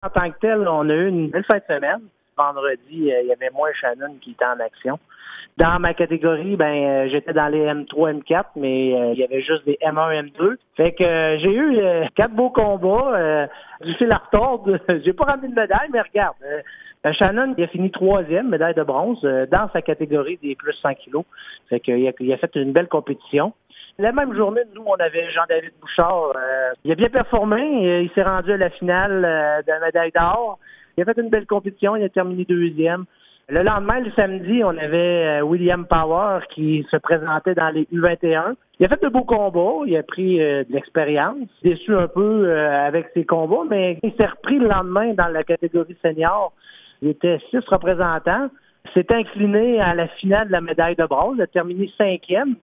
En tant que tel, on a eu une belle fin de semaine. Vendredi, il y avait moi et Shannon qui étaient en action. Dans ma catégorie, j'étais dans les M3, M4, mais il y avait juste des M1, M2. Fait que j'ai eu 4 beaux combats. Du fil à retordre. J'ai pas ramené de médaille, mais regarde. Shannon, il a fini 3e, médaille de bronze, dans sa catégorie des plus 100 kilos. Fait qu'il a fait une belle compétition. La même journée, nous, on avait Jean-David Bouchard. Il a bien performé. Il s'est rendu à la finale de la médaille d'or. Il a fait une belle compétition. Il a terminé 2e. Le lendemain, le samedi, on avait William Power qui se présentait dans les U21. Il a fait de beaux combats. Il a pris de l'expérience. Déçu un peu avec ses combats, mais il s'est repris le lendemain dans la catégorie senior. Il était 6 représentants. S'est incliné à la finale de la médaille de bronze. Il a terminé 5e.